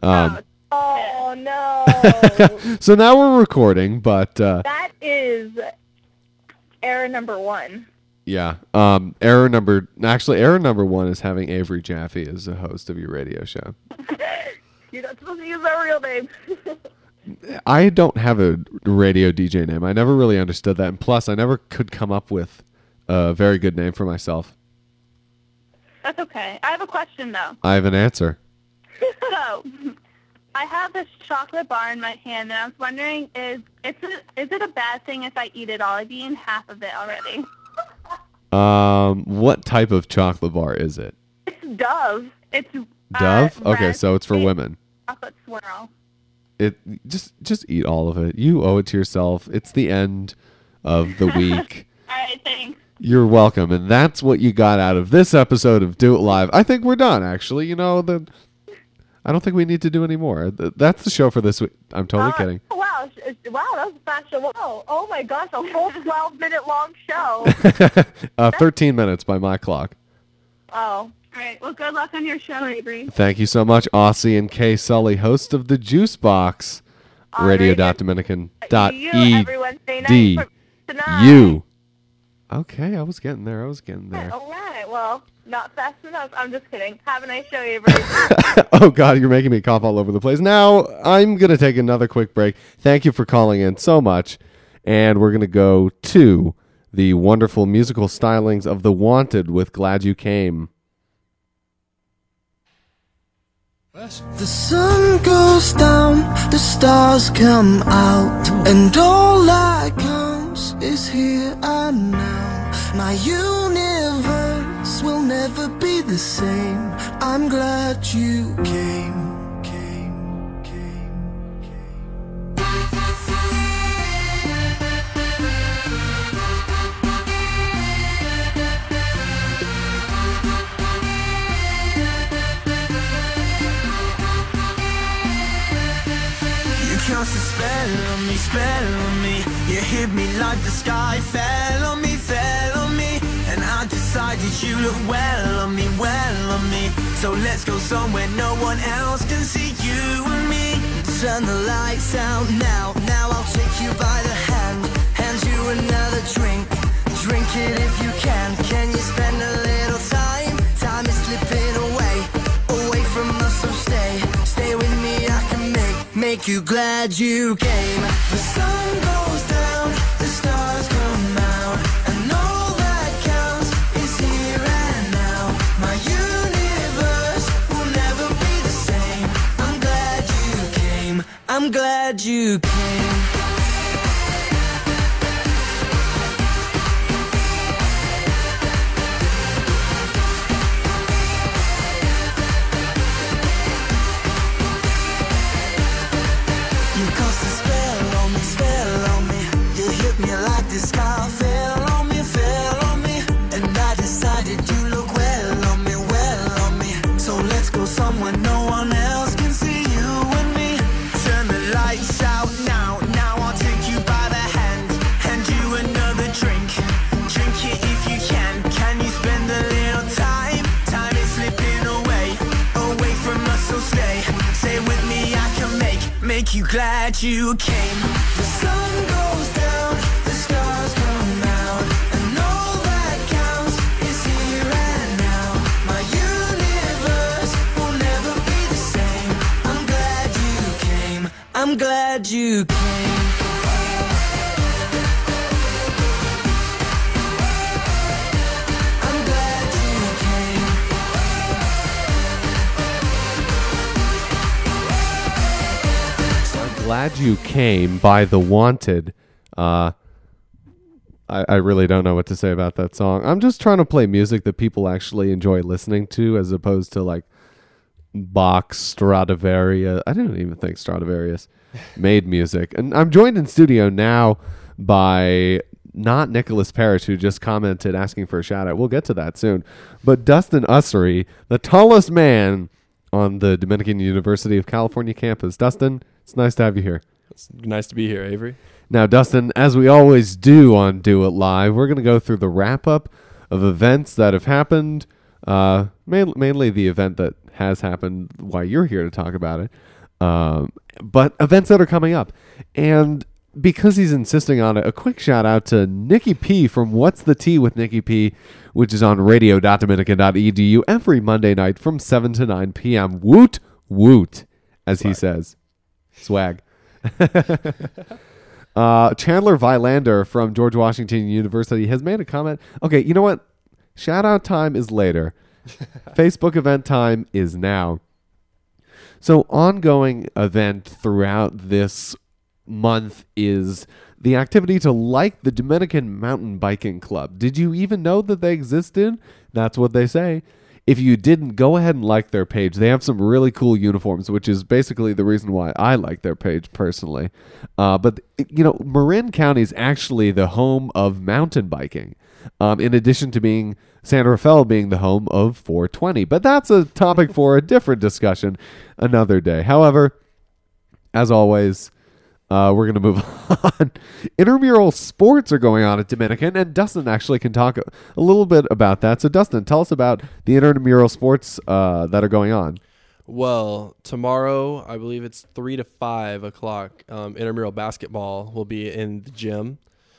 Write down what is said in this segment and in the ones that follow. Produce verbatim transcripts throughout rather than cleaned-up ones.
Um, oh, no. So now we're recording, but... Uh, that is error number one. Yeah. Um, error number... Actually, error number one is having Avery Jaffe as a host of your radio show. You're not supposed to use our real name. I don't have a radio D J name. I never really understood that. And plus, I never could come up with a very good name for myself. That's okay. I have a question, though. I have an answer. So, I have this chocolate bar in my hand, and I was wondering, is, is, it, is it a bad thing if I eat it all? I've eaten half of it already. Um, what type of chocolate bar is it? It's Dove. It's Dove? Uh, Okay, so it's for women. Chocolate swirl. It just just eat all of it. You owe it to yourself. It's the end of the week. All right, thanks. You're welcome, and that's what you got out of this episode of Do It Live. I think we're done. Actually, you know the. I don't think we need to do any more. That's the show for this week. I'm totally uh, kidding. Wow, wow, that was a fast show. Wow, oh my gosh, a whole twelve minute long show. uh, thirteen minutes by my clock. Oh. All right. Well, good luck on your show, Avery. Thank you so much, Aussie and Kay Sully, host of the Juice Box, radio dot dominican dot e d u. Okay, I was getting there. I was getting there. All right. Well, not fast enough. I'm just kidding. Have a nice show, Avery. Oh, God, you're making me cough all over the place. Now, I'm going to take another quick break. Thank you for calling in so much. And we're going to go to the wonderful musical stylings of The Wanted with Glad You Came. The sun goes down, the stars come out, and all that counts is here and now. My universe will never be the same. I'm glad you came, came, came, came. Cast a spell on me, spell on me. You hit me like the sky fell on me, fell on me. And I decided you look well on me, well on me. So let's go somewhere no one else can see you and me. Turn the lights out now, now I'll take you by the hand. Hand you another drink, drink it if you can. Can you spend a little time? Time is slipping away, away from us, so stay. Stay with me, I can make, make you glad you came. The sun goes down, the stars come out, and all that counts is here and now. My universe will never be the same. I'm glad you came, I'm glad you came. The sky fell on me, fell on me, and I decided you look well on me, well on me. So let's go somewhere no one else can see you and me. Turn the lights out now, now I'll take you by the hand, hand you another drink, drink it if you can. Can you spend a little time? Time is slipping away, away from us, so stay, stay with me, I can make, make you glad you came. The sun goes down, the stars come out, and all that counts is here and now. My universe will never be the same. I'm glad you came, I'm glad you came. I'm glad you came. Glad You Came by The Wanted. Uh, I, I really don't know what to say about that song. I'm just trying to play music that people actually enjoy listening to as opposed to like Bach, Stradivarius. I didn't even think Stradivarius made music. And I'm joined in studio now by not Nicholas Parrish, who just commented asking for a shout out. We'll get to that soon. But Dustin Ussery, the tallest man on the Dominican University of California campus. Dustin, it's nice to have you here. It's nice to be here, Avery. Now, Dustin, as we always do on Do It Live, we're going to go through the wrap-up of events that have happened, uh, main, mainly the event that has happened while you're here to talk about it. Um, but events that are coming up. And because he's insisting on it, a quick shout out to Nikki P from What's the Tea with Nikki P, which is on radio dot dominican dot e d u every Monday night from seven to nine p.m. Woot, woot, as Swag. He says. Swag. uh, Chandler Vilander from George Washington University has made a comment. Okay, you know what? Shout out time is later. Facebook event time is now. So ongoing event throughout this month is the activity to like the Dominican Mountain Biking Club. Did you even know that they existed? That's what they say. If you didn't, go ahead and like their page. They have some really cool uniforms, which is basically the reason why I like their page personally. Uh, but, you know, Marin County is actually the home of mountain biking, um, in addition to being San Rafael being the home of four twenty. But that's a topic for a different discussion another day. However, as always, Uh, we're going to move on. Intramural sports are going on at Dominican, and Dustin actually can talk a, a little bit about that. So, Dustin, tell us about the intramural sports uh, that are going on. Well, tomorrow, I believe it's three to five o'clock, um, intramural basketball will be in the gym,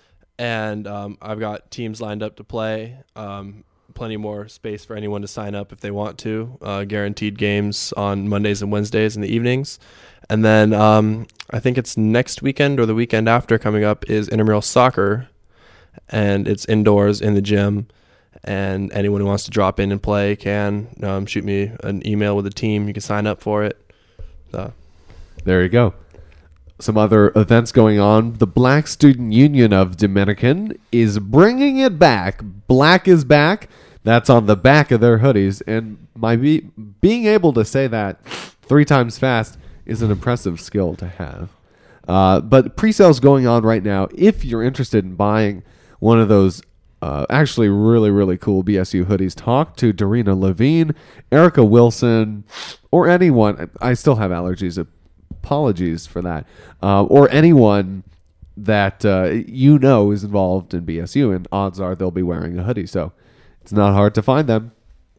and um, I've got teams lined up to play. Um, plenty more space for anyone to sign up if they want to. Uh, guaranteed games on Mondays and Wednesdays in the evenings. And then um, I think it's next weekend or the weekend after coming up is intramural soccer, and it's indoors in the gym. And anyone who wants to drop in and play can um, shoot me an email with a team. You can sign up for it. So. There you go. Some other events going on. The Black Student Union of Dominican is bringing it back. Black is back. That's on the back of their hoodies. And my be- being able to say that three times fast is an impressive skill to have. Uh, but pre-sales going on right now. If you're interested in buying one of those uh, actually really, really cool B S U hoodies, talk to Darina Levine, Erica Wilson, or anyone. I still have allergies. Apologies for that. Uh, or anyone that uh, you know is involved in B S U, and odds are they'll be wearing a hoodie. So it's not hard to find them.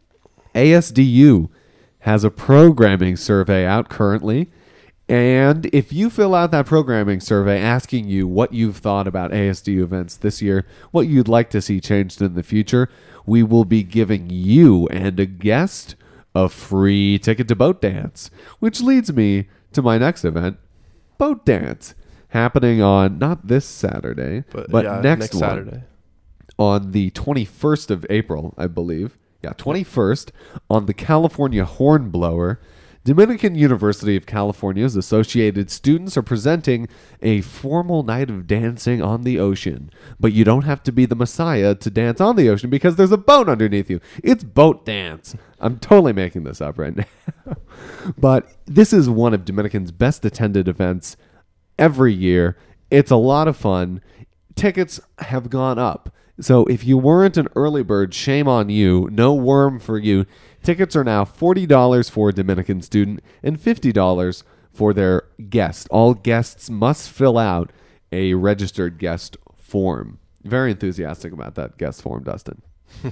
A S D U has a programming survey out currently. And if you fill out that programming survey asking you what you've thought about A S D U events this year, what you'd like to see changed in the future, we will be giving you and a guest a free ticket to Boat Dance, which leads me to my next event, Boat Dance, happening on not this Saturday, but, but yeah, next, next one, Saturday on the twenty-first of April, I believe. Yeah, twenty-first on the California Hornblower. Dominican University of California's Associated Students are presenting a formal night of dancing on the ocean. But you don't have to be the Messiah to dance on the ocean because there's a boat underneath you. It's Boat Dance. I'm totally making this up right now. But this is one of Dominican's best attended events every year. It's a lot of fun. Tickets have gone up. So if you weren't an early bird, shame on you. No worm for you. Tickets are now forty dollars for a Dominican student and fifty dollars for their guest. All guests must fill out a registered guest form. Very enthusiastic about that guest form, Dustin.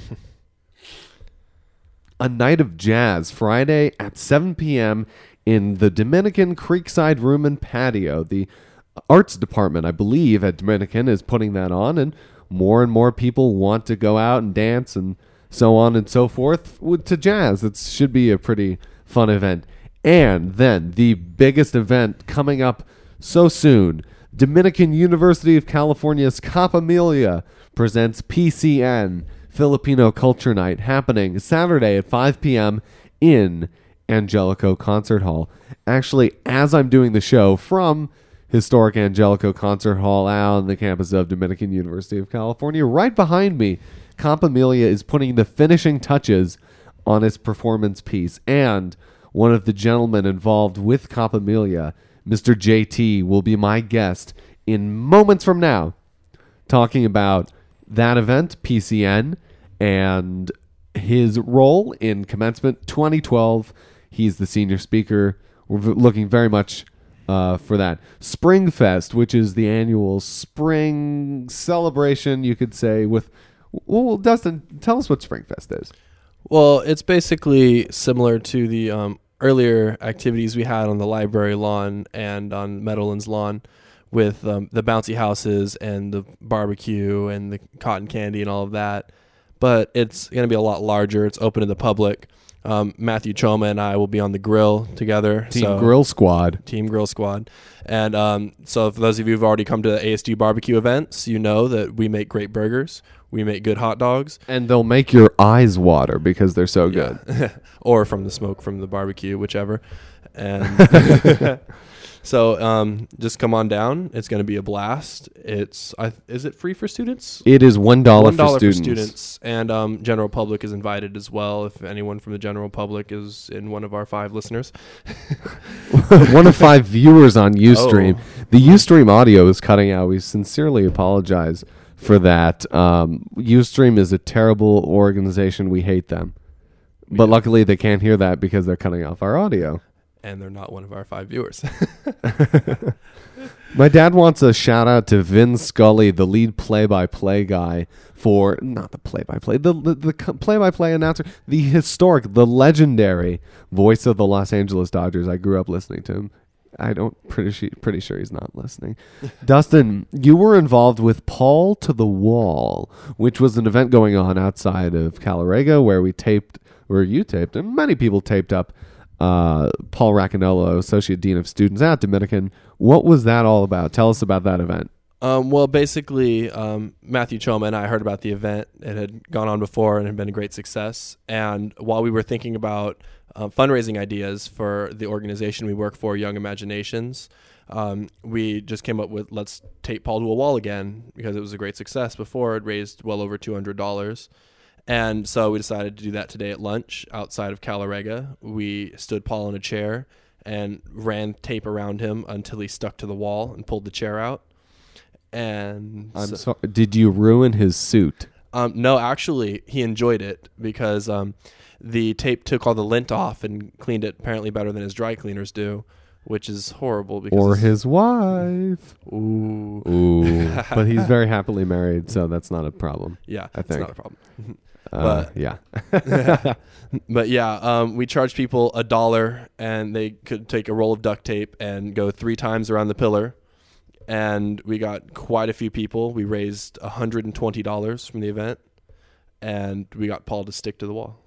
A night of jazz Friday at seven p.m. in the Dominican Creekside Room and Patio. The arts department, I believe, at Dominican is putting that on, and more and more people want to go out and dance and so on and so forth with, to jazz. It should be a pretty fun event. And then the biggest event coming up so soon, Dominican University of California's Capamilia presents P C N, Filipino Culture Night, happening Saturday at five p.m. in Angelico Concert Hall. Actually, as I'm doing the show from historic Angelico Concert Hall out on the campus of Dominican University of California, right behind me, Capamilia is putting the finishing touches on its performance piece. And one of the gentlemen involved with Capamilia, Mister J T, will be my guest in moments from now, talking about that event, P C N, and his role in Commencement twenty twelve. He's the senior speaker. We're v- looking very much uh, for that. Springfest, which is the annual spring celebration, you could say, with... Well, Dustin, tell us what Springfest is. Well, it's basically similar to the um, earlier activities we had on the library lawn and on Meadowlands lawn with um, the bouncy houses and the barbecue and the cotton candy and all of that. But it's going to be a lot larger. It's open to the public. Um, Matthew Choma and I will be on the grill together. Team so, Grill Squad. Team Grill Squad. And um, so for those of you who've already come to the A S D barbecue events, you know that we make great burgers. We make good hot dogs. And they'll make your eyes water because they're so good. Yeah. Or from the smoke from the barbecue, whichever. And so um, just come on down. It's going to be a blast. It's I, Is it free for students? It is one dollar One dollar for for students. students, and um, general public is invited as well. If anyone from the general public is in one of our five listeners, One of five viewers on Ustream. Oh. The Ustream audio is cutting out. We sincerely apologize for that. Um, Ustream is a terrible organization. We hate them. But Yeah. luckily they can't hear that because they're cutting off our audio. and they're not one of our five viewers. My dad wants a shout out to Vin Scully, the lead play-by-play guy for not the play-by-play, the the, the co- play-by-play announcer, the historic, the legendary voice of the Los Angeles Dodgers. I grew up listening to him. I don't pretty su- pretty sure he's not listening. Dustin, you were involved with Paul to the Wall, which was an event going on outside of Calarega where we taped, where you taped, and many people taped up. Uh, Paul Racanello, Associate Dean of Students at Dominican. What was that all about? Tell us about that event. Um, well, basically, um, Matthew Choma and I heard about the event. It had gone on before and had been a great success. And while we were thinking about uh, fundraising ideas for the organization we work for, Young Imaginations, um, we just came up with, let's tape Paul to a Wall again, because it was a great success before. It raised well over two hundred dollars. And so we decided to do that today at lunch outside of Calarega. We stood Paul in a chair and ran tape around him until he stuck to the wall and pulled the chair out. And I'm so- sorry. Did you ruin his suit? Um, no, actually, he enjoyed it because um, the tape took all the lint off and cleaned it apparently better than his dry cleaners do, which is horrible. Because Or it's- his wife? Ooh. Ooh. But he's very happily married, so that's not a problem. Yeah, I it's think. not a problem. Uh, But- yeah. But yeah, um, we charged people a dollar, and they could take a roll of duct tape and go three times around the pillar. And we got quite a few people. We raised one hundred twenty dollars from the event, and we got Paul to stick to the wall.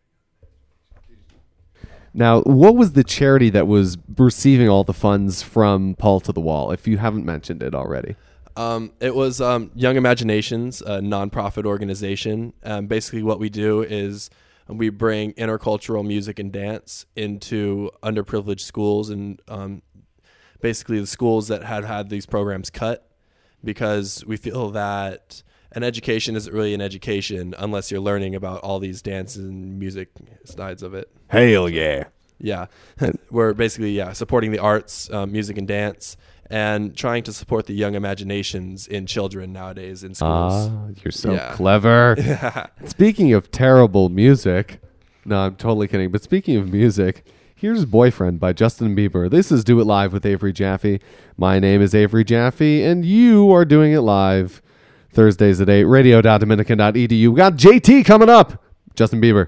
Now, what was the charity that was receiving all the funds from Paul to the Wall, if you haven't mentioned it already? Um, it was um, Young Imaginations, a nonprofit organization. Um, basically, what we do is we bring intercultural music and dance into underprivileged schools and um, basically the schools that had had these programs cut, because we feel that an education isn't really an education unless you're learning about all these dance and music sides of it. Hell yeah. Yeah, we're basically yeah supporting the arts, um, music and dance, and trying to support the young imaginations in children nowadays in schools. Ah, you're so Yeah. clever. Speaking of terrible music, no, I'm totally kidding. But speaking of music, here's Boyfriend by Justin Bieber. This is Do It Live with Avery Jaffe. My name is Avery Jaffe, and you are doing it live Thursdays at eight, radio dot dominican dot e d u. We got J T coming up. Justin Bieber.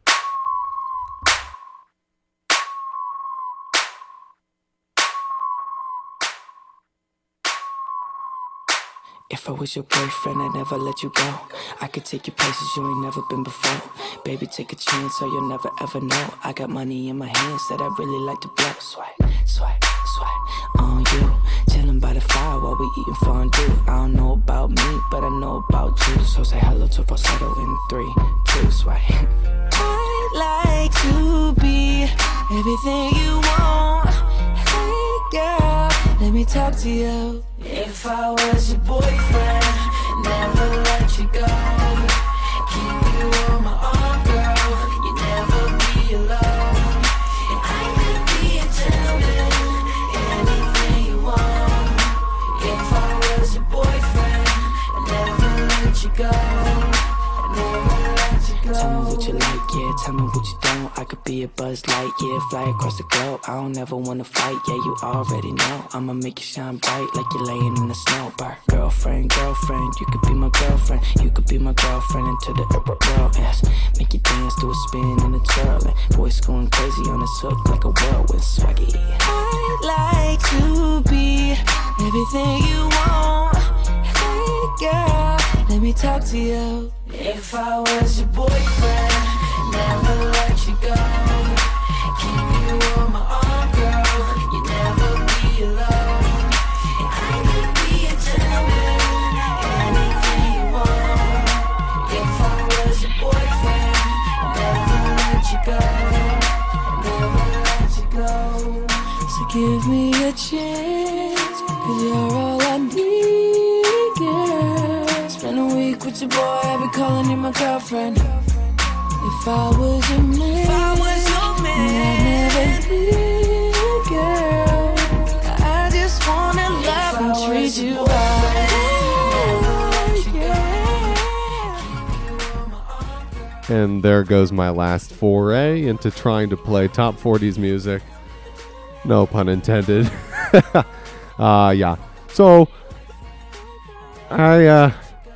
If I was your boyfriend, I'd never let you go. I could take you places you ain't never been before. Baby, take a chance so you'll never ever know. I got money in my hands that I really like to blow. Swipe, swipe, swipe on you. Chilling by the fire while we eating fondue. I don't know about me, but I know about you. So say hello to falsetto in three, two, swipe. I'd like to be everything you want. Hey girl, let me talk to you. If I was your boyfriend, never let you go. Keep you on my arm, girl. You never be alone. And I could be a gentleman, anything you want. If I was your boyfriend, I'd never let you go. I'd never let you go. Tell me what you like, yeah. Tell me what you don't. I could be be a Buzz Lightyear, fly across the globe. I don't ever wanna fight, yeah, you already know. I'ma make you shine bright like you're laying in the snow. Bar. Girlfriend, girlfriend, you could be my girlfriend. You could be my girlfriend until the world ends. Make you dance to a spin and a twirl. And voice going crazy on this hook like a whirlwind swaggy. I'd like to be everything you want. Hey girl, let me talk to you. If I was your boyfriend, never let you go. Keep you on my arm, girl. You never be alone. I could be a gentleman, anything you want. If I was your boyfriend, never let you go. Never let you go. So give me a chance, cause you're all I need, girl. Spend a week with your boy, I'll be calling you my girlfriend. If I was your man, if I was your man, I'd never leave, girl. I just wanna love and treat you right. And there goes my last foray into trying to play top forties music. No pun intended. uh, yeah. So, I, uh,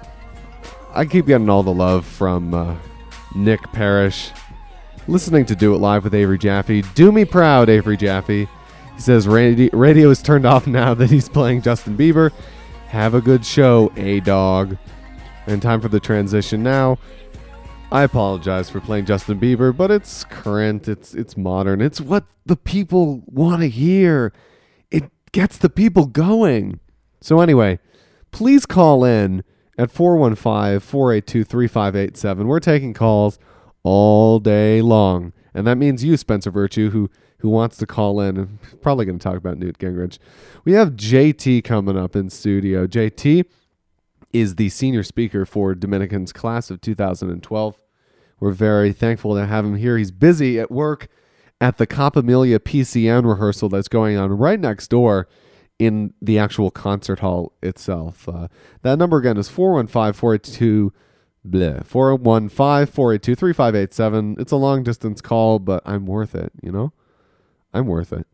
I keep getting all the love from, uh, Nick Parrish. Listening to Do It Live with Avery Jaffe. Do me proud, Avery Jaffe. He says radio, radio is turned off now that he's playing Justin Bieber. Have a good show, A-Dog. And time for the transition now. I apologize for playing Justin Bieber, but it's current, it's it's modern, it's what the people want to hear. It gets the people going. So anyway, please call in at four one five, four eight two, three five eight seven. We're taking calls all day long. And that means you, Spencer Virtue, who, who wants to call in and probably going to talk about Newt Gingrich. We have J T coming up in studio. J T is the senior speaker for Dominican's class of two thousand twelve. We're very thankful to have him here. He's busy at work at the Capamelia P C N rehearsal that's going on right next door in the actual concert hall itself. Uh, that number again is four one five, four eight two, bleh, four one five, four eight two, three five eight seven. It's a long distance call, but I'm worth it, you know? I'm worth it.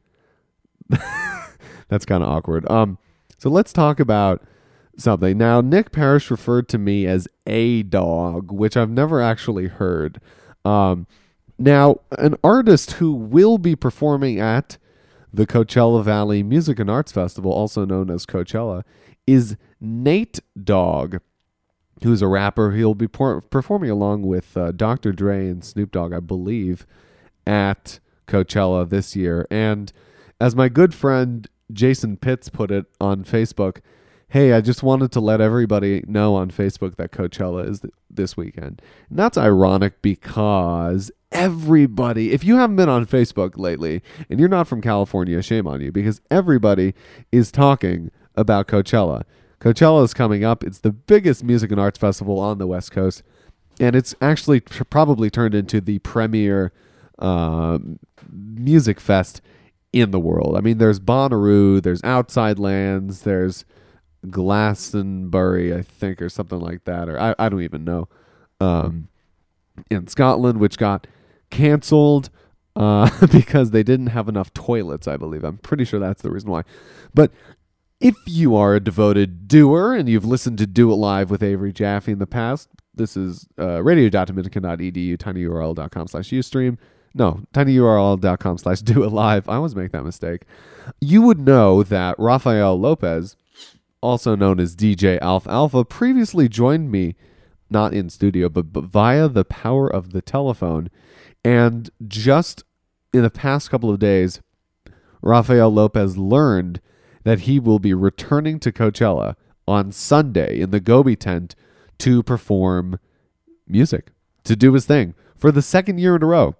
That's kind of awkward. Um, so let's talk about something. Now, Nick Parrish referred to me as A-Dog, which I've never actually heard. Um, now, an artist who will be performing at the Coachella Valley Music and Arts Festival, also known as Coachella, is Nate Dogg, who's a rapper. He'll be por- performing along with uh, Doctor Dre and Snoop Dogg, I believe, at Coachella this year. And as my good friend Jason Pitts put it on Facebook, hey, I just wanted to let everybody know on Facebook that Coachella is th- this weekend. And that's ironic because everybody, if you haven't been on Facebook lately and you're not from California, shame on you, because everybody is talking about Coachella. Coachella is coming up. It's the biggest music and arts festival on the West Coast. And it's actually tr- probably turned into the premier uh, music fest in the world. I mean, there's Bonnaroo, there's Outside Lands, there's Glastonbury, I think, or something like that, or I, I don't even know, um, in Scotland, which got canceled uh, because they didn't have enough toilets, I believe. I'm pretty sure that's the reason why. But if you are a devoted doer and you've listened to Do It Live with Avery Jaffe in the past, this is uh, radio dot dominican dot e d u, tinyurl dot com slash ustream. No, tinyurl dot com slash do it live. I always make that mistake. You would know that Rafael Lopez, also known as D J Alf Alpha, previously joined me, not in studio, but, but via the power of the telephone. And just in the past couple of days, Rafael Lopez learned that he will be returning to Coachella on Sunday in the Gobi tent to perform music, to do his thing for the second year in a row.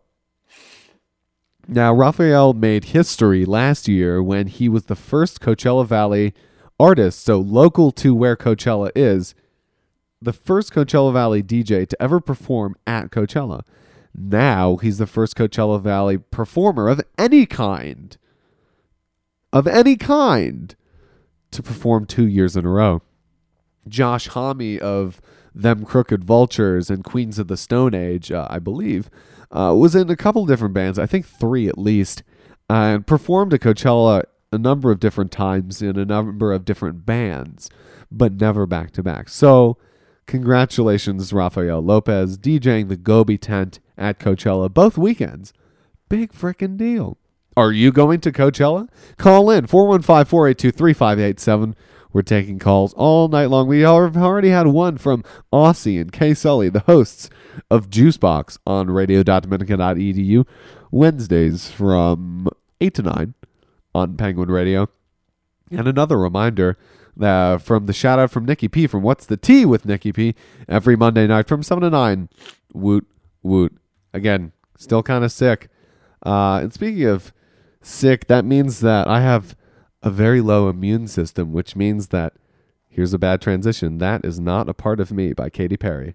Now, Rafael made history last year when he was the first Coachella Valley artist, so local to where Coachella is, the first Coachella Valley D J to ever perform at Coachella. Now he's the first Coachella Valley performer of any kind, of any kind, to perform two years in a row. Josh Homme of Them Crooked Vultures and Queens of the Stone Age, uh, I believe, uh, was in a couple different bands, I think three at least, uh, and performed at Coachella a number of different times in a number of different bands, but never back to back. So, congratulations, Rafael Lopez, DJing the Gobi tent at Coachella both weekends. Big frickin' deal. Are you going to Coachella? Call in four one five, four eight two, three five eight seven. We're taking calls all night long. We have already had one from Aussie and Kay Sully, the hosts of Juicebox on radio dot dominica dot e d u, Wednesdays from eight to nine on Penguin Radio. And another reminder uh, from the shout out from Nikki P from What's the Tea with Nikki P every Monday night from seven to nine. Woot, woot. Again, still kind of sick. Uh, and speaking of sick, that means that I have a very low immune system, which means that, here's a bad transition, That Is Not a Part of Me by Katy Perry.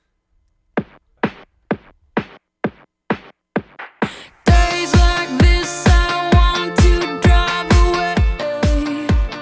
Days like this, I want to drive away.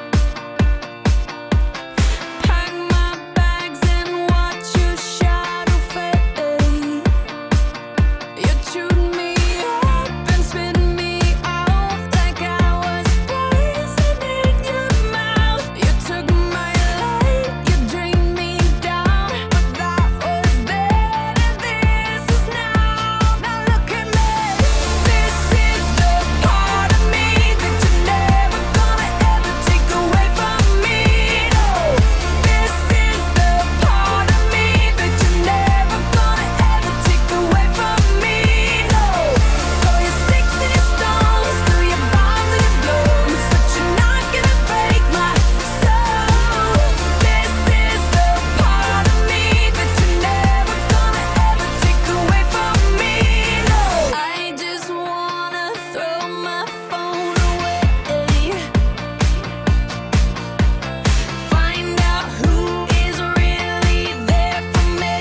Pack my bags and watch your shadow fade. You chewed me up and spit me out like I was poison in your mouth. You took my life, you drained me down, but that was then and this is now. Now look at me. This is the part of me that you're never gonna ever take away from me. No, this is the part of me that you're never gonna ever take away from me. No, throw your sticks and your stones, throw your bombs and your blows, but you're not gonna break my soul. This is the part of me that you're never gonna ever take away from me. No, I just wanna throw my phone away. Find out who is really there for me.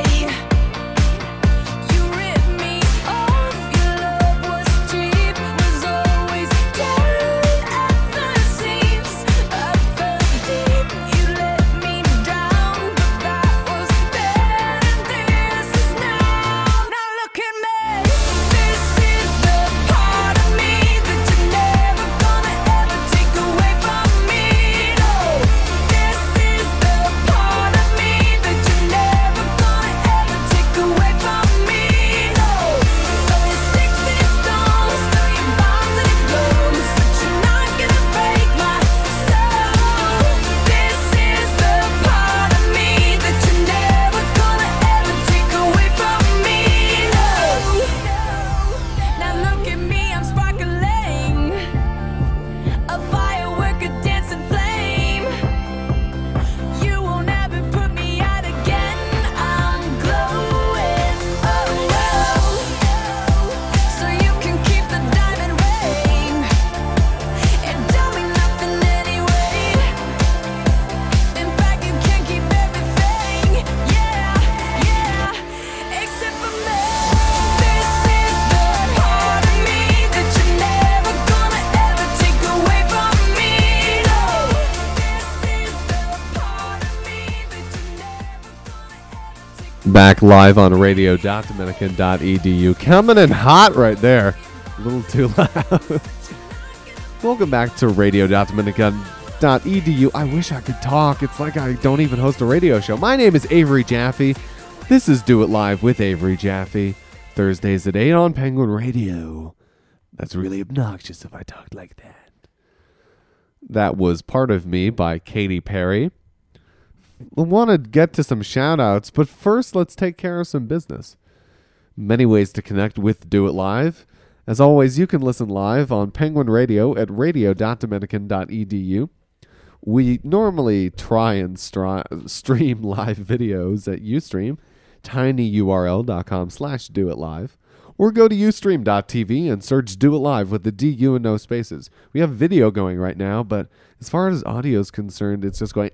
You ripped me off, your love was cheap, was always down at the seams. I fell deep, you let me down, but that was then and this is now. Now look at me. This is the part of me that you're never gonna ever take away from me. No, this is the part of me that you're never gonna ever take away from me. No, throw your sticks and your stones, throw your bombs and your blows, but you're not gonna break my soul. This is the part of me that you're never gonna ever take away from me. No, now look at me, I'm sparkling, a firework, a dancing flame. You won't ever put me out again. I'm glowing, oh no. So you can keep the diamond ring. It don't mean nothing anyway. In fact, you can keep everything. Yeah, yeah, except for me. This is the part of me that you're never gonna ever take away from me. No, this is the part of me that you're never gonna ever take. Back live on radio dot dominica dot e d u. Coming in hot right there. A little too loud. Welcome back to radio dot dominica dot e d u. I wish I could talk. It's like I don't even host a radio show. My name is Avery Jaffe. This is Do It Live with Avery Jaffe. Thursdays at eight on Penguin Radio. That's really obnoxious if I talked like that. That was Part of Me by Katy Perry. I want to get to some shout outs, but first let's take care of some business. Many ways to connect with Do It Live. As always, you can listen live on Penguin Radio at radio dot dominican dot e d u. We normally try and stri- stream live videos at Ustream, tinyurl dot com slash do it live, or go to ustream dot t v and search Do It Live with the D U and no spaces. We have video going right now, but as far as audio is concerned, it's just going.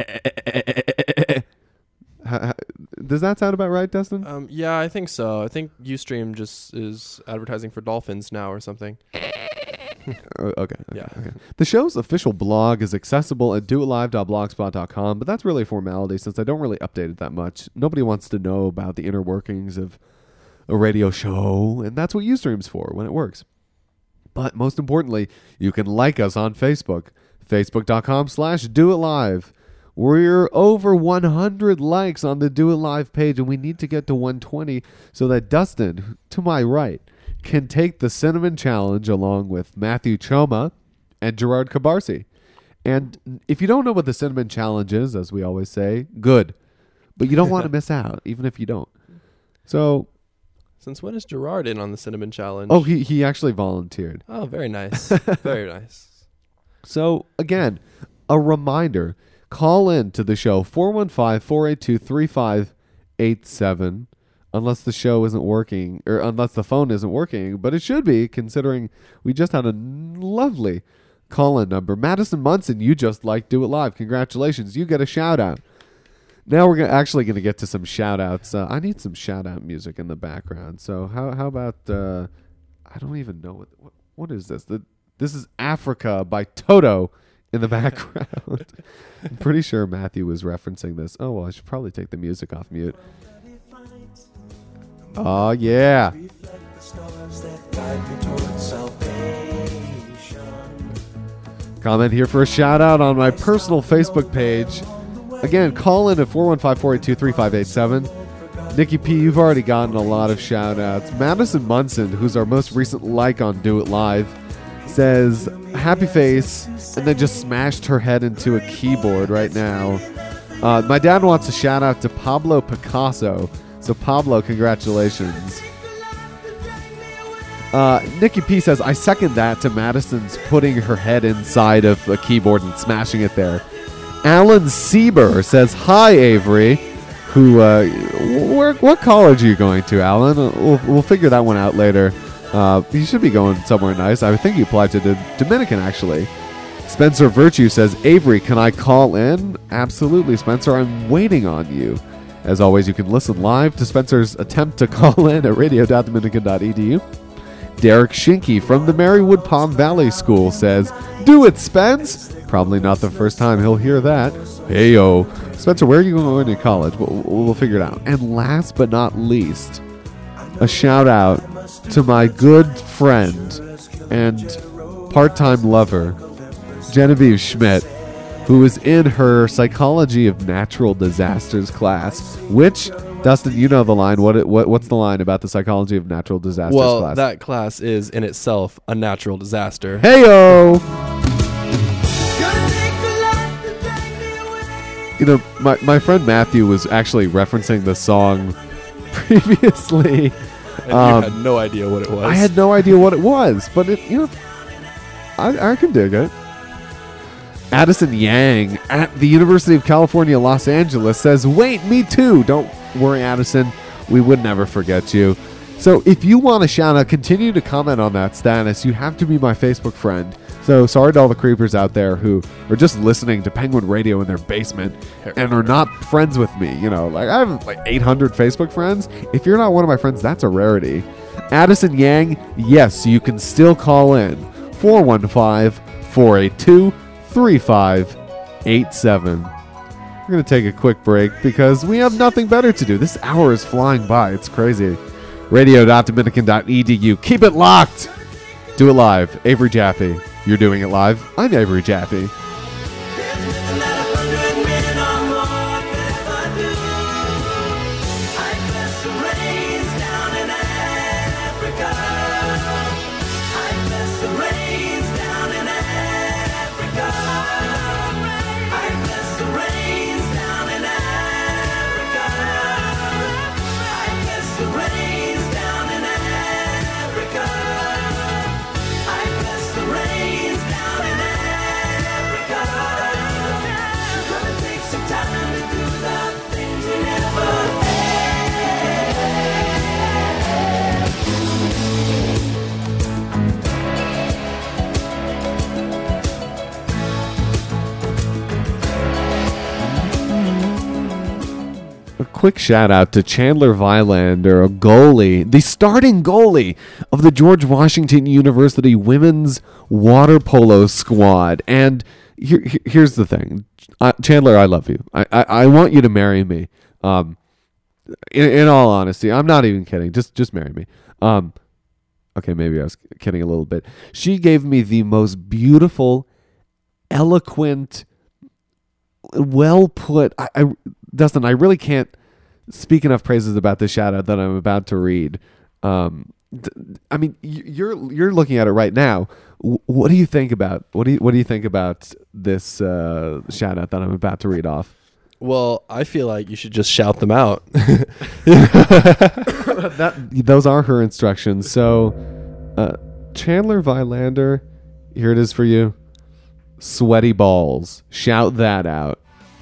Does that sound about right, Dustin? Um, yeah, I think so. I think Ustream just is advertising for dolphins now or something. Uh, okay. okay, Yeah. okay. The show's official blog is accessible at do it live dot blogspot dot com, but that's really a formality since I don't really update it that much. Nobody wants to know about the inner workings of a radio show, and that's what Ustream's for when it works. But most importantly, you can like us on Facebook, facebook dot com slash do it live. We're over one hundred likes on the Do It Live page, and we need to get to one twenty so that Dustin, to my right, can take the Cinnamon Challenge along with Matthew Choma and Gerard Cabarsi. And if you don't know what the Cinnamon Challenge is, as we always say, good. But you don't want to miss out, even if you don't. So, Since when is Gerard in on the Cinnamon Challenge? oh, he, he actually volunteered. Oh, very nice. Very nice. So, again, a reminder, call in to the show, four one five, four eight two, three five eight seven, unless the show isn't working, or unless the phone isn't working, but it should be, considering we just had a n- lovely call-in number. Madison Munson, you just like Do It Live. Congratulations. You get a shout-out. Now we're gonna, actually going to get to some shout-outs. Uh, I need some shout-out music in the background. So how how about, uh, I don't even know, what what, what is this? The, this is Africa by Toto in the background. I'm pretty sure Matthew was referencing this. Oh, well, I should probably take the music off mute. Oh, yeah. Comment here for a shout out on my personal Facebook page. Again, call in at four one five, four eight two, three five eight seven. Nikki P, you've already gotten a lot of shout outs. Madison Munson, who's our most recent like on Do It Live, says happy face and then just smashed her head into a keyboard right now. Uh, my dad wants a shout out to Pablo Picasso. So Pablo, congratulations. Uh, Nikki P says, I second that to Madison's putting her head inside of a keyboard and smashing it there. Alan Sieber says, hi, Avery. Who, uh, where, what college are you going to, Alan? We'll, we'll figure that one out later. Uh, you should be going somewhere nice. I think you applied to the Dominican, actually. Spencer Virtue says, Avery, can I call in? Absolutely, Spencer. I'm waiting on you. As always, you can listen live to Spencer's attempt to call in at radio dot dominican dot e d u. Derek Shinky from the Marywood Palm Valley School says, do it, Spence. Probably not the first time he'll hear that. Hey-o. Spencer, where are you going to college? We'll, we'll figure it out. And last but not least, a shout out to my good friend and part-time lover, Genevieve Schmidt, who was in her Psychology of Natural Disasters class, which, Dustin, you know the line. What, what What's the line about the Psychology of Natural Disasters well, class? that class is in itself a natural disaster. Hey-o! You know, my, my friend Matthew was actually referencing the song previously. And Um, you had no idea what it was. I had no idea what it was, but it, you know, I, I can dig it. Addison Yang at the University of California, Los Angeles says, wait, me too. Don't worry, Addison. We would never forget you. So if you want to shout out, continue to comment on that status. You have to be my Facebook friend. So sorry to all the creepers out there who are just listening to Penguin Radio in their basement and are not friends with me. You know, like I have like eight hundred Facebook friends. If you're not one of my friends, that's a rarity. Addison Yang, yes, you can still call in. four one five, four eight two, three five eight seven. We're going to take a quick break because we have nothing better to do. This hour is flying by. It's crazy. radio dot dominican dot e d u. Keep it locked. Do it live. Avery Jaffe. You're doing it live. I'm Avery Jaffe. quick shout out to Chandler Vilander, a goalie, the starting goalie of the George Washington University women's water polo squad. And here, here- here's the thing, uh, Chandler, I love you. I, I, I want you to marry me. Um, in, in all honesty, I'm not even kidding. Just just marry me. Um, okay, maybe I was kidding a little bit. She gave me the most beautiful, eloquent, well put. I, I Dustin, I really can't speak enough praises about the shout out that I'm about to read. Um, th- I mean, y- you're you're looking at it right now. W- what do you think about what do you what do you think about this uh, shout out that I'm about to read off? Well, I feel like you should just shout them out. that those are her instructions. So, uh, Chandler Vilander, here it is for you. Sweaty balls. Shout that out.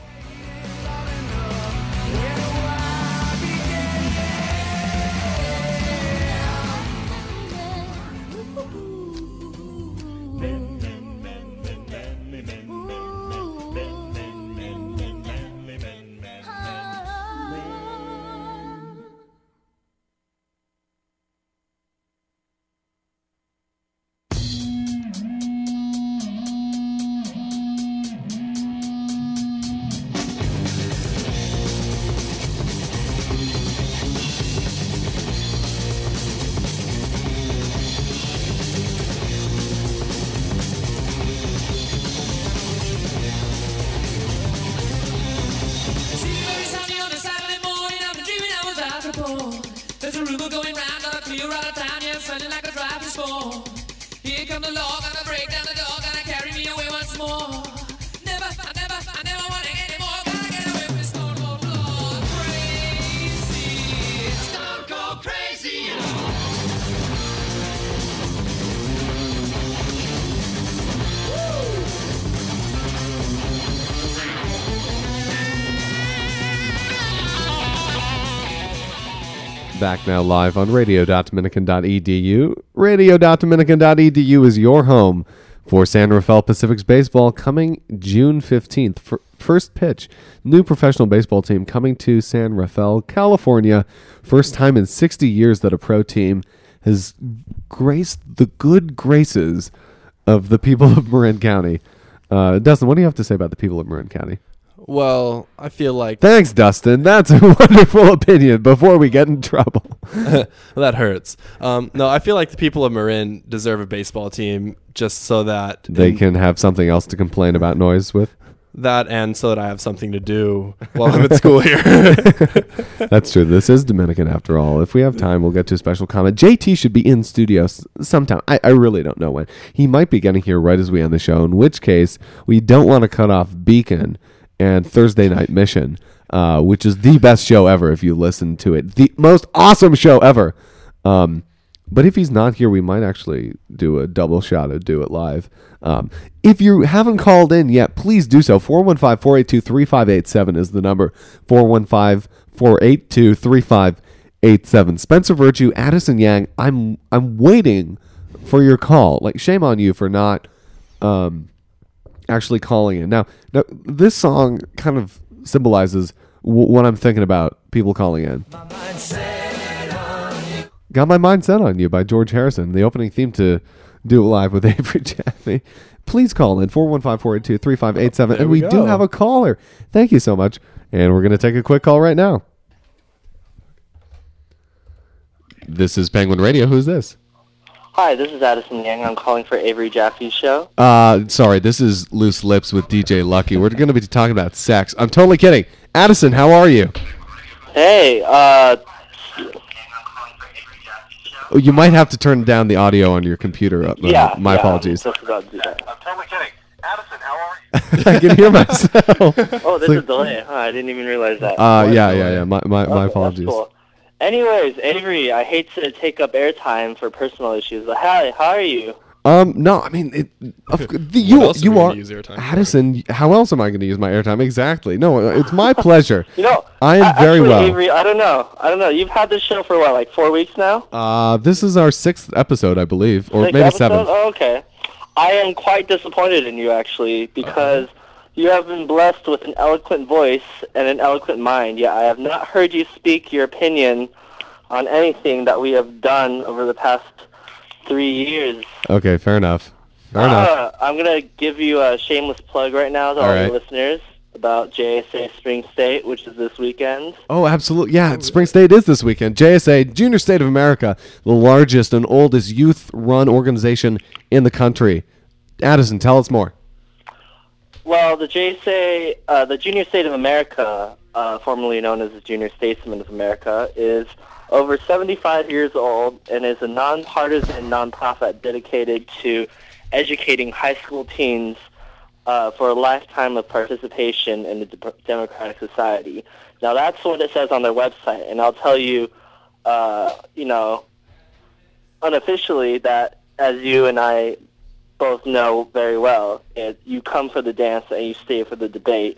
There's a rumor going round, got a clear out of town, yeah, smelling like a drive is full. Here come the law, gonna break down the door, gonna carry me away once more. Never, I never, I never want it anymore, gotta get away from Stone Cold Lord. Crazy, Stone Cold Crazy. Back now live on radio dot dominican dot e d u. radio dot dominican dot e d u is your home for San Rafael Pacific's baseball coming June fifteenth. For first pitch, new professional baseball team coming to San Rafael, California. First time in sixty years that a pro team has graced the good graces of the people of Marin County. Uh, Dustin, what do you have to say about the people of Marin County? Well, I feel like Thanks, Dustin. That's a wonderful opinion before we get in trouble. that hurts. Um, no, I feel like the people of Marin deserve a baseball team just so that They and can have something else to complain about noise with. that and so that I have something to do while I'm at school here. That's true. This is Dominican after all. If we have time, we'll get to a special comment. J T should be in studio s- sometime. I, I really don't know when. He might be getting here right as we end the show, in which case we don't want to cut off Beacon and Thursday Night Mission, uh, which is the best show ever if you listen to it. The most awesome show ever. Um, but if he's not here, we might actually do a double shot of Do It Live. Um, if you haven't called in yet, please do so. four one five, four eight two, three five eight seven is the number. four one five, four eight two, three five eight seven. Spencer Virtue, Addison Yang, I'm I'm waiting for your call. Like, shame on you for not um, actually calling in. Now, now, this song kind of symbolizes w- what I'm thinking about people calling in. Got My Mind Set on You by George Harrison, the opening theme to Do It Live with Avery Jaffe. Please call in four one five, four eight two, three five eight seven. There And we we do go. have a caller. Thank you so much. And we're going to take a quick call right now. This is Penguin Radio. Who's this? Hi, this is Addison Yang. I'm calling for Avery Jaffe's show. Uh, sorry, this is Loose Lips with D J Lucky. We're going to be talking about sex. I'm totally kidding. Addison, how are you? Hey, uh, Oh, you might have to turn down the audio on your computer. Uh, yeah. my yeah, apologies. I'm just about to do that. I'm totally kidding. Addison, how are you? I can hear myself. Oh, there's It's a delay. Huh, I didn't even realize that. Uh, yeah, yeah, yeah. My my, my Okay, that's apologies. cool. Anyways, Avery, I hate to take up airtime for personal issues, but hi, how are you? Um, no, I mean, it, of, the, you else are you we gonna are use airtime for? Addison. How else am I going to use my airtime? Exactly. No, it's my pleasure. You know, I am a- very actually, well. Avery, I don't know. I don't know. You've had this show for what, like four weeks now? Uh, this is our sixth episode, I believe, or Sixth maybe episode? seventh. Oh, okay. I am quite disappointed in you, actually, because You have been blessed with an eloquent voice and an eloquent mind, yet I have not heard you speak your opinion on anything that we have done over the past three years. Okay, fair enough. Fair enough. Uh, I'm going to give you a shameless plug right now to all, All the right. listeners about J S A Spring State, which is this weekend. Oh, absolutely. Yeah, Spring State is this weekend. J S A, Junior State of America, the largest and oldest youth-run organization in the country. Addison, tell us more. Well, the J S A, uh, the Junior State of America, uh, formerly known as the Junior Statesmen of America, is over seventy-five years old and is a nonpartisan nonprofit dedicated to educating high school teens uh, for a lifetime of participation in the de- democratic society. Now, that's what it says on their website, and I'll tell you, uh, you know, unofficially that, as you and I both know very well, it, you come for the dance and you stay for the debate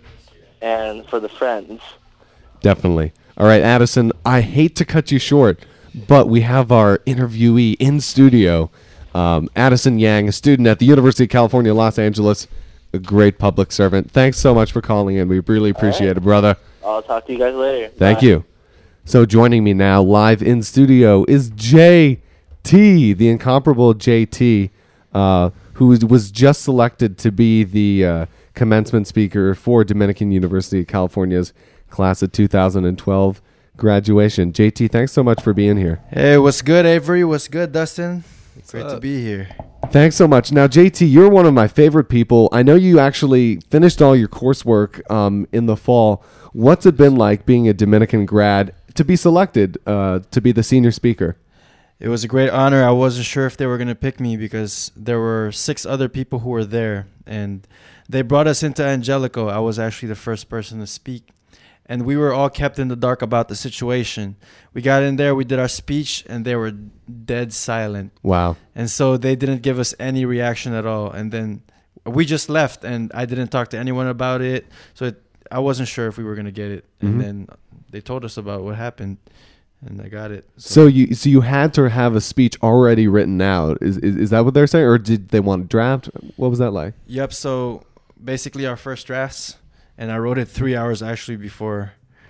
and for the friends. Definitely. All right, Addison, I hate to cut you short, but we have our interviewee in studio, um, Addison Yang, a student at the University of California, Los Angeles, a great public servant. Thanks so much for calling in. We really appreciate right. it, brother. I'll talk to you guys later. Thank Bye. you. So joining me now live in studio is J T, the incomparable J T, uh, who was- was just selected to be the uh, commencement speaker for Dominican University of California's class of two thousand twelve graduation. J T, thanks so much for being here. Hey, what's good, Avery? What's good, Dustin? Great to be here. Thanks so much. Now, J T, you're one of my favorite people. I know you actually finished all your coursework um, in the fall. What's it been like being a Dominican grad to be selected uh, to be the senior speaker? It was a great honor. I wasn't sure if they were going to pick me because there were six other people who were there, and they brought us into Angelico. I was actually the first person to speak, and we were all kept in the dark about the situation. We got in there, we did our speech, and they were dead silent. Wow. And so they didn't give us any reaction at all. And then we just left, and I didn't talk to anyone about it. So it, I wasn't sure if we were going to get it. Mhm. And then they told us about what happened, and I got it. So you so you had to have a speech already written out. Is is, is that what they're saying, or did they want a draft? What was that like? Yep. So basically, our first drafts, and I wrote it three hours actually before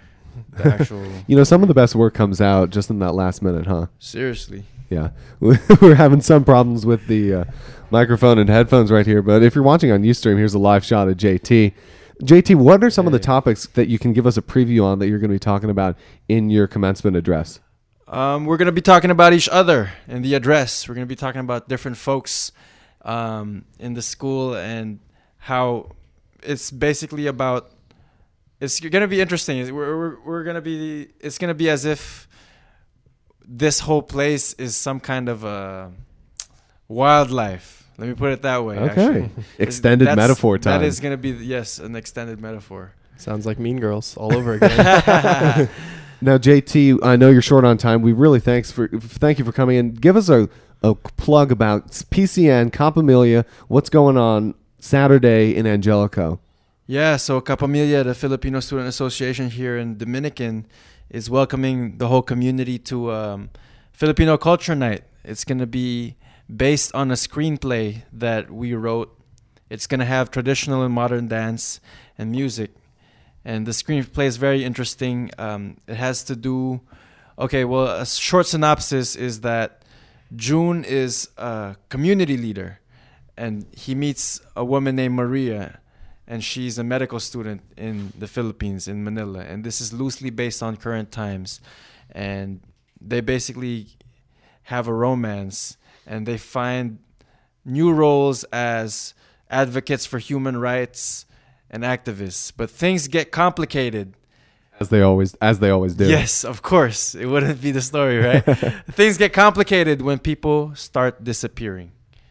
the actual. You know, some of the best work comes out just in that last minute, huh? Seriously. Yeah, we're having some problems with the uh, microphone and headphones right here. But if you're watching on Ustream, here's a live shot of J T. J T, what are some of the topics that you can give us a preview on that you're going to be talking about in your commencement address? Um, we're going to be talking about each other in the address. We're going to be talking about different folks um, in the school and how it's basically about. It's going to be interesting. We're we're, we're going to be. It's going to be as if this whole place is some kind of a wildlife. Let me put it that way. Okay. Actually. Extended That's- metaphor time. That is going to be yes, an extended metaphor. Sounds like Mean Girls all over again. Now, J T, I know you're short on time. We really thanks for thank you for coming in. Give us a, a plug about P C N, Campamilya, what's going on Saturday in Angelico. Yeah, so Campamilya, the Filipino Student Association here in Dominican, is welcoming the whole community to um, Filipino Culture Night. It's going to be based on a screenplay that we wrote. It's going to have traditional and modern dance and music. And the screenplay is very interesting. Um, it has to do... Okay, well, a short synopsis is that June is a community leader, and he meets a woman named Maria, and she's a medical student in the Philippines, in Manila. And this is loosely based on current times. And they basically have a romance, and they find new roles as advocates for human rights and activists. But things get complicated. As they always as they always do. Yes, of course. It wouldn't be the story, right? Things get complicated when people start disappearing.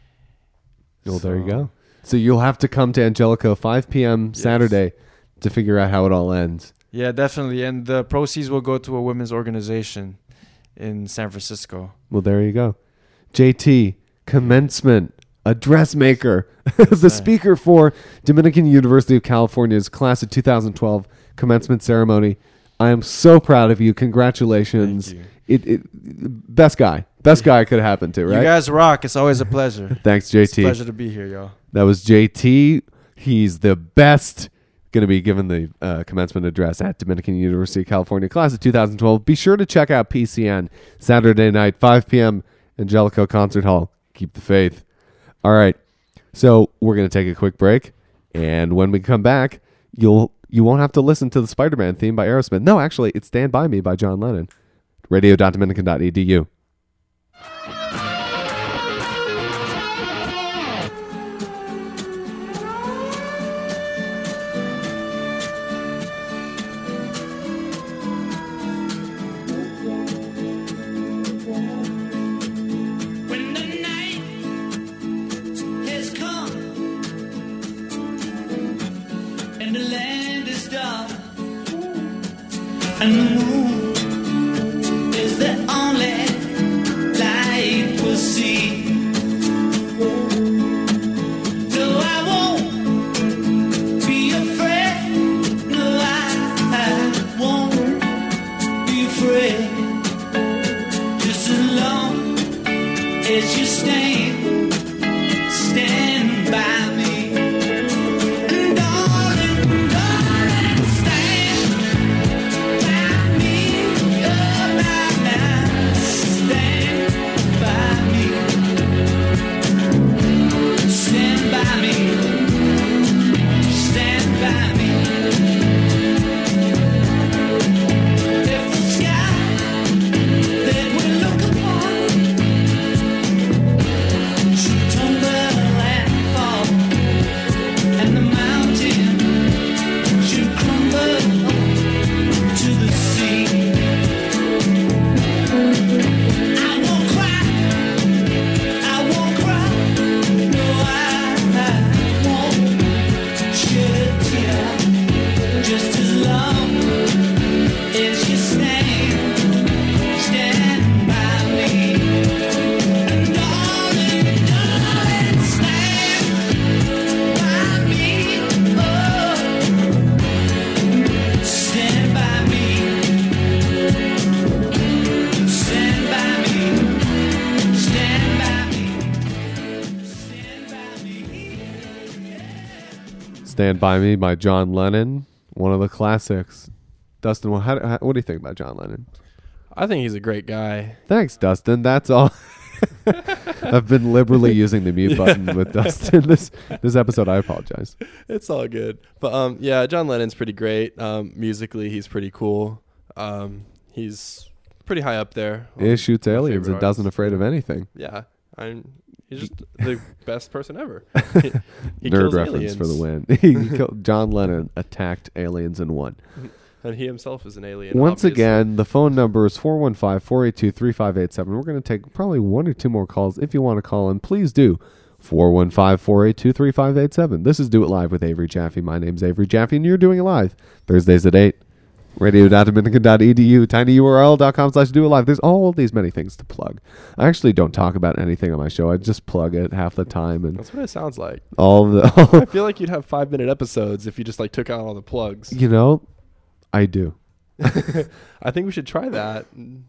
Well, there you go. So you'll have to come to Angelico five p.m. Yes. Saturday to figure out how it all ends. Yeah, definitely. And the proceeds will go to a women's organization in San Francisco. Well, there you go. J T, commencement, a dressmaker, the speaker for Dominican University of California's class of two thousand twelve commencement ceremony. I am so proud of you. Congratulations. Thank you. It, it best guy. Best guy it could happen to, right? You guys rock. It's always a pleasure. Thanks, J T. It's a pleasure to be here, y'all. That was J T. He's the best. Going to be given the uh, commencement address at Dominican University of California, class of two thousand twelve. Be sure to check out P C N Saturday night, five p.m. Angelico Concert Hall. Keep the faith. All right, so we're going to take a quick break, and when we come back, you'll you won't have to listen to the Spider-Man theme by Aerosmith. No, actually, it's "Stand By Me" by John Lennon. radio dot dominican dot e d u. When the night has come and the land is dark and the moon is the only light we'll see. No, I won't be afraid. No, I, I won't be afraid. Just as long as you stand, stand by me. And darling, darling, stand by me. Oh, my, my, stand by me. Stand by me. Stand by me. If the sky that we look upon should tumble and fall, and the mountain should crumble to the sea, I won't cry, I won't cry, no, I, I won't shed a tear, just as long as you stand, stand by me. And darling, darling, stand by me. Oh, stand by me. Stand by me. Stand by me. Stand by me. "Stand By Me" by John Lennon, one of the classics. Dustin, what, how, how, what do you think about John Lennon? I think he's a great guy. Thanks, Dustin. That's all. I've been liberally using the mute button with Dustin this this episode. I apologize. It's all good. But um, yeah, John Lennon's pretty great. Um, musically, he's pretty cool. Um, he's pretty high up there. He shoots my aliens favorite and doesn't artists. afraid of anything. Yeah, I'm. He's just the best person ever. He, he Nerd kills reference for the aliens. win. He killed, John Lennon attacked aliens and won. And he himself is an alien. Once obviously. again, the phone number is four one five, four eight two, three five eight seven. We're going to take probably one or two more calls. If you want to call in, please do. four one five, four eight two, three five eight seven. This is Do It Live with Avery Jaffe. My name's Avery Jaffe, and you're doing it live. Thursdays at eight. radio dot dominican dot e d u, tinyurl dot com slash do it live. There's all these many things to plug. I actually don't talk about anything on my show. I just plug it half the time. And That's what it sounds like. all the, I feel like you'd have five minute episodes if you just like took out all the plugs. you know, I do. I think we should try that.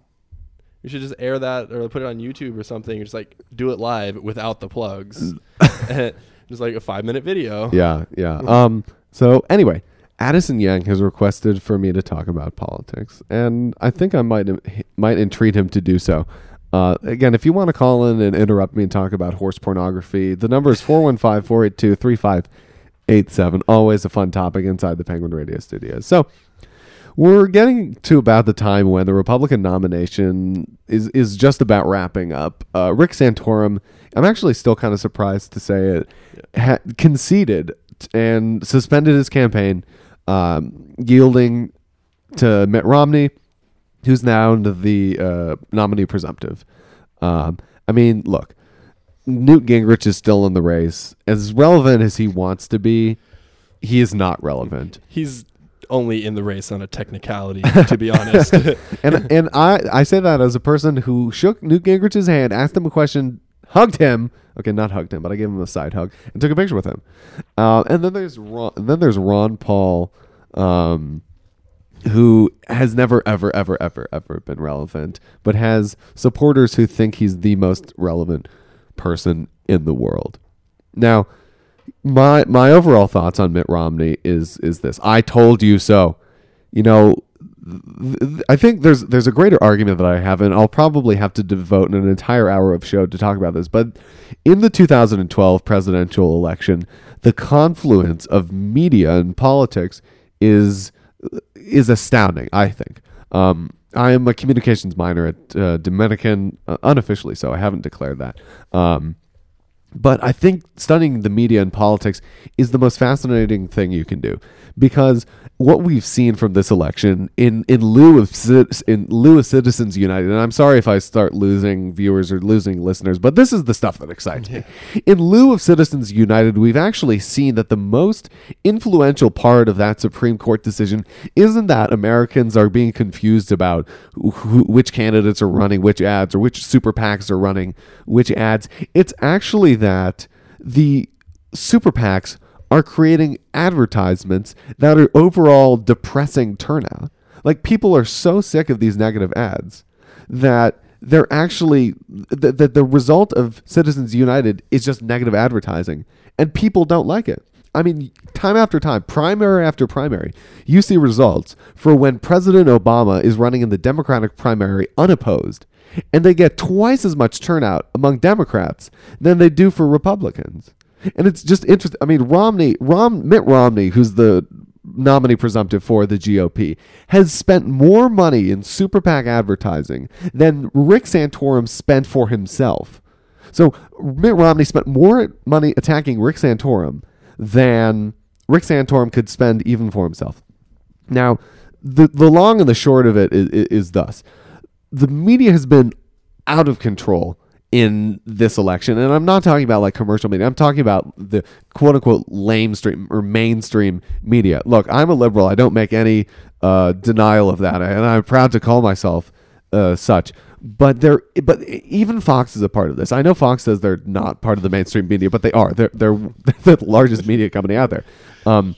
We should just air that or put it on YouTube or something. Just like do it live without the plugs. Just like a five minute video. Yeah, yeah. Um. So anyway, Addison Yang has requested for me to talk about politics, and I think I might might entreat him to do so. Uh, again, if you want to call in and interrupt me and talk about horse pornography, the number is four one five, four eight two, three five eight seven. Always a fun topic inside the Penguin Radio Studios. So we're getting to about the time when the Republican nomination is, is just about wrapping up. Uh, Rick Santorum, I'm actually still kind of surprised to say it, ha- conceded t- and suspended his campaign, um, yielding to Mitt Romney, who's now the uh, nominee presumptive. Um, I mean, look, Newt Gingrich is still in the race. As relevant as he wants to be, he is not relevant. He's only in the race on a technicality, to be honest. and and I, I say that as a person who shook Newt Gingrich's hand, asked him a question, hugged him. Okay, not hugged him, but I gave him a side hug and took a picture with him. Uh, and then there's Ron, and then there's Ron Paul, um, who has never, ever, ever, ever, ever been relevant, but has supporters who think he's the most relevant person in the world. Now, my my overall thoughts on Mitt Romney is is this: I told you so. You know, th- th- I think there's there's a greater argument that I have, and I'll probably have to devote an entire hour of show to talk about this. But in the two thousand twelve presidential election, the confluence of media and politics is is astounding, I think. Um, I am a communications minor at uh, Dominican, uh, unofficially so. I haven't declared that. Um, but I think studying the media and politics is the most fascinating thing you can do, because what we've seen from this election, in, in lieu of ci- in lieu of Citizens United, and I'm sorry if I start losing viewers or losing listeners, but this is the stuff that excites me. In lieu of Citizens United, we've actually seen that the most influential part of that Supreme Court decision isn't that Americans are being confused about who, who, which candidates are running which ads, or which super PACs are running which ads. It's actually that the super PACs are creating advertisements that are overall depressing turnout. Like, people are so sick of these negative ads that they're actually, that the, the result of Citizens United is just negative advertising, and people don't like it. I mean, time after time, primary after primary, you see results for when President Obama is running in the Democratic primary unopposed, and they get twice as much turnout among Democrats than they do for Republicans. And it's just interesting. I mean, Romney, Rom, Mitt Romney, who's the nominee presumptive for the G O P, has spent more money in super PAC advertising than Rick Santorum spent for himself. So Mitt Romney spent more money attacking Rick Santorum than Rick Santorum could spend even for himself. Now, the the long and the short of it is, is thus: the media has been out of control in this election, and I'm not talking about like commercial media. I'm talking about the quote unquote lamestream or mainstream media. Look, I'm a liberal. I don't make any uh, denial of that, and I'm proud to call myself uh, such. But they're, but even Fox is a part of this. I know Fox says they're not part of the mainstream media, but they are. They're they're, they're the largest media company out there. Um,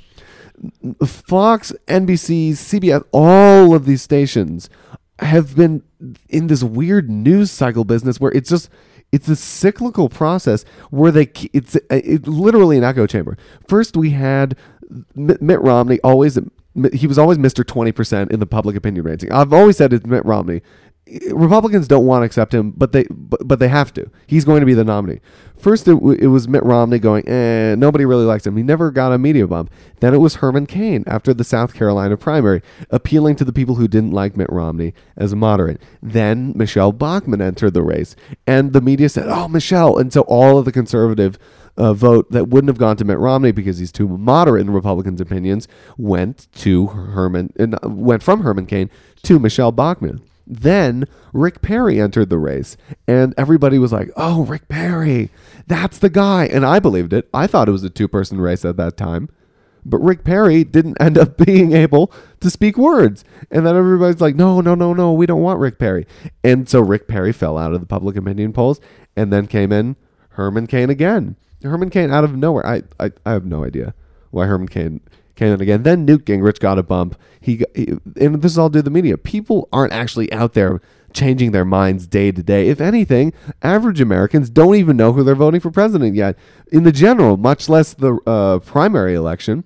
Fox, N B C, C B S, all of these stations have been in this weird news cycle business where it's just, it's a cyclical process where they, it's it's literally an echo chamber. First we had Mitt Romney, always, he was always Mister twenty percent in the public opinion rating. I've always said it's Mitt Romney. Republicans don't want to accept him, but they but, but they have to. He's going to be the nominee. First, it, w- it was Mitt Romney going, eh, nobody really likes him. He never got a media bump. Then it was Herman Cain after the South Carolina primary, appealing to the people who didn't like Mitt Romney as a moderate. Then Michelle Bachmann entered the race, and the media said, oh, Michelle. And so all of the conservative uh, vote that wouldn't have gone to Mitt Romney because he's too moderate in Republicans' opinions went to Herman, uh, went from Herman Cain to Michelle Bachmann. Then Rick Perry entered the race, and everybody was like, oh, Rick Perry, that's the guy. And I believed it. I thought it was a two-person race at that time. But Rick Perry didn't end up being able to speak words. And then everybody's like, no, no, no, no, we don't want Rick Perry. And so Rick Perry fell out of the public opinion polls, and then came in Herman Cain again. Herman Cain out of nowhere. I, I, I have no idea why Herman Cain came in again. Then Newt Gingrich got a bump. He, he and this is all due to the media. People aren't actually out there changing their minds day to day. If anything, average Americans don't even know who they're voting for president yet. In the general, much less the uh, primary election,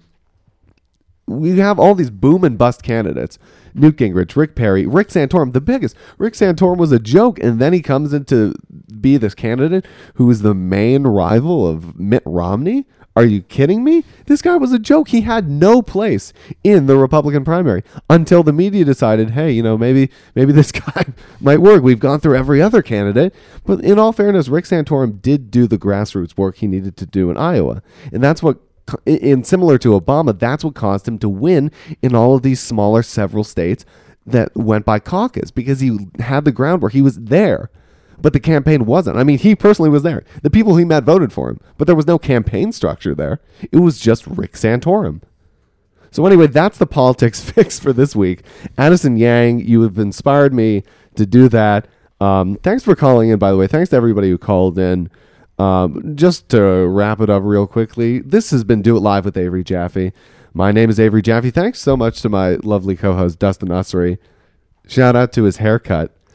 we have all these boom and bust candidates. Newt Gingrich, Rick Perry, Rick Santorum, the biggest. Rick Santorum was a joke, and then he comes in to be this candidate who is the main rival of Mitt Romney. Are you kidding me? This guy was a joke. He had no place in the Republican primary until the media decided, hey, you know, maybe maybe this guy might work. We've gone through every other candidate. But in all fairness, Rick Santorum did do the grassroots work he needed to do in Iowa. And that's what, in similar to Obama, that's what caused him to win in all of these smaller several states that went by caucus, because he had the groundwork. He was there. But the campaign wasn't. I mean, he personally was there. The people he met voted for him. But there was no campaign structure there. It was just Rick Santorum. So anyway, that's the politics fix for this week. Addison Yang, you have inspired me to do that. Um, thanks for calling in, by the way. Thanks to everybody who called in. Um, just to wrap it up real quickly, this has been Do It Live with Avery Jaffe. My name is Avery Jaffe. Thanks so much to my lovely co-host, Dustin Ussery. Shout out to his haircut.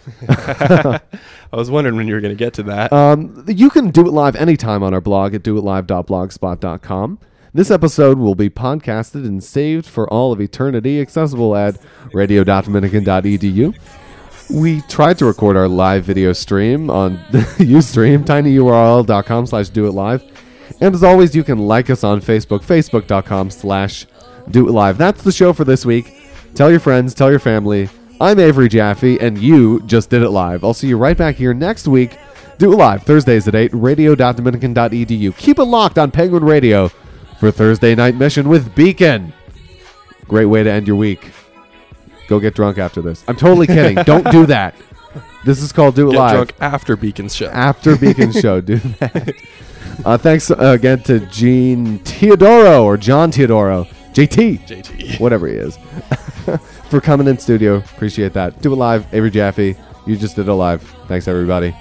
I was wondering when you were going to get to that. Um, you can do it live anytime on our blog at do it live dot blogspot dot com. This episode will be podcasted and saved for all of eternity, accessible at radio dot dominican dot e d u. We tried to record our live video stream on Ustream, tinyurl dot com slash do it live. And as always, you can like us on Facebook, facebook dot com slash do it live. That's the show for this week. Tell your friends, tell your family. I'm Avery Jaffe, and you just did it live. I'll see you right back here next week. Do it live, Thursdays at eight, radio dot dominican dot e d u. Keep it locked on Penguin Radio for Thursday Night Mission with Beacon. Great way to end your week. Go get drunk after this. I'm totally kidding. Don't do that. This is called Do It Get Live. drunk after Beacon's show. After Beacon's show. Do that. Uh, thanks uh, again to Gene Teodoro or John Teodoro. J T. J T. Whatever he is. For coming in studio. Appreciate that. Do It Live. Avery Jaffe. You just did it live. Thanks, everybody.